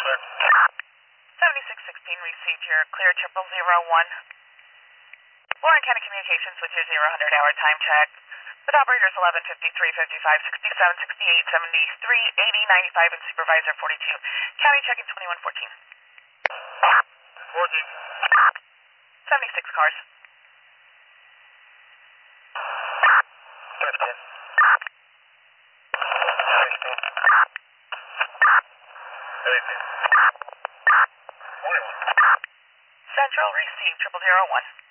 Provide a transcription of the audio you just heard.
7616 received your clear 0001. Warren County Communications with your 0-100-hour time check. With operators 11, 53, 55, 67, 68, 73, 80, 95, and supervisor 42. County check-in 2114. 14. 76 cars. 15. 16. 18. 21. Central received 0001.